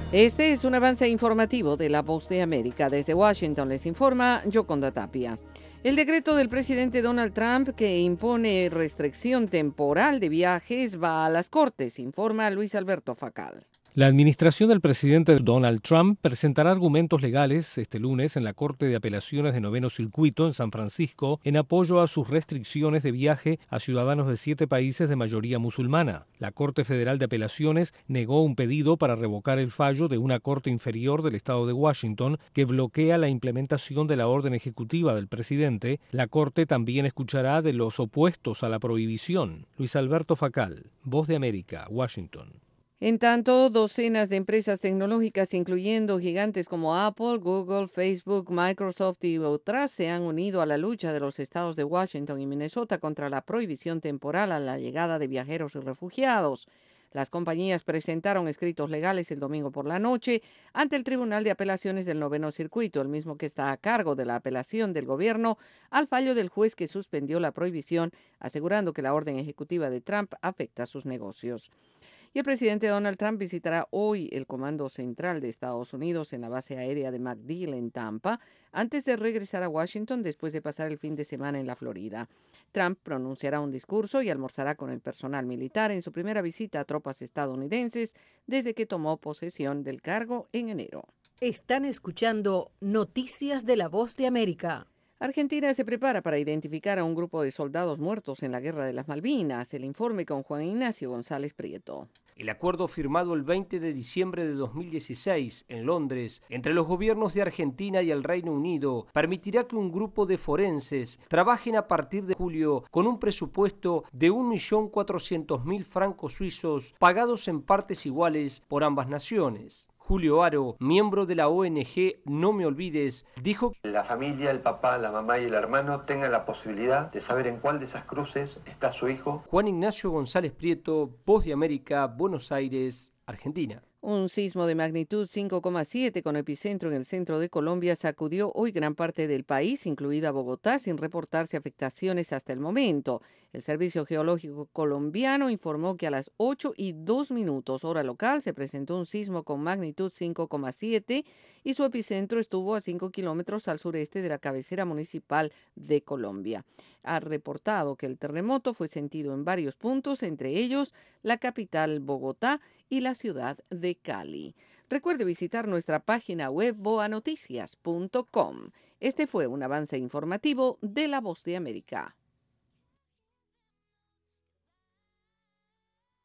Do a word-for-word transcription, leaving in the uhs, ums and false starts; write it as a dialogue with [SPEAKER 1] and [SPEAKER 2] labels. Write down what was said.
[SPEAKER 1] Este es un avance informativo de La Voz de América. Desde Washington les informa Yoconda Tapia. El decreto del presidente Donald Trump que impone restricción temporal de viajes va a las Cortes, informa Luis Alberto Facal.
[SPEAKER 2] La administración del presidente Donald Trump presentará argumentos legales este lunes en la Corte de Apelaciones de Noveno Circuito en San Francisco en apoyo a sus restricciones de viaje a ciudadanos de siete países de mayoría musulmana. La Corte Federal de Apelaciones negó un pedido para revocar el fallo de una corte inferior del estado de Washington que bloquea la implementación de la orden ejecutiva del presidente. La Corte también escuchará de los opuestos a la prohibición. Luis Alberto Facal, Voz de América, Washington.
[SPEAKER 1] En tanto, docenas de empresas tecnológicas, incluyendo gigantes como Apple, Google, Facebook, Microsoft y otras, se han unido a la lucha de los estados de Washington y Minnesota contra la prohibición temporal a la llegada de viajeros y refugiados. Las compañías presentaron escritos legales el domingo por la noche ante el Tribunal de Apelaciones del Noveno Circuito, el mismo que está a cargo de la apelación del gobierno al fallo del juez que suspendió la prohibición, asegurando que la orden ejecutiva de Trump afecta a sus negocios. Y el presidente Donald Trump visitará hoy el Comando Central de Estados Unidos en la base aérea de MacDill en Tampa, antes de regresar a Washington después de pasar el fin de semana en la Florida. Trump pronunciará un discurso y almorzará con el personal militar en su primera visita a tropas estadounidenses desde que tomó posesión del cargo en enero.
[SPEAKER 3] Están escuchando Noticias de la Voz de América.
[SPEAKER 1] Argentina se prepara para identificar a un grupo de soldados muertos en la Guerra de las Malvinas. El informe con Juan Ignacio González Prieto.
[SPEAKER 4] El acuerdo firmado el veinte de diciembre de dos mil dieciséis en Londres entre los gobiernos de Argentina y el Reino Unido permitirá que un grupo de forenses trabajen a partir de julio con un presupuesto de un millón cuatrocientos mil francos suizos pagados en partes iguales por ambas naciones. Julio Aro, miembro de la O N G No Me Olvides, dijo
[SPEAKER 5] que la familia, el papá, la mamá y el hermano tengan la posibilidad de saber en cuál de esas cruces está su hijo.
[SPEAKER 4] Juan Ignacio González Prieto, Voz de América, Buenos Aires, Argentina.
[SPEAKER 1] Un sismo de magnitud cinco coma siete con epicentro en el centro de Colombia sacudió hoy gran parte del país, incluida Bogotá, sin reportarse afectaciones hasta el momento. El Servicio Geológico Colombiano informó que a las ocho y dos minutos hora local se presentó un sismo con magnitud cinco coma siete y su epicentro estuvo a cinco kilómetros al sureste de la cabecera municipal de Colombia. Ha reportado que el terremoto fue sentido en varios puntos, entre ellos la capital Bogotá y la ciudad de Cali. Recuerde visitar nuestra página web boa noticias punto com. Este fue un avance informativo de La Voz de América.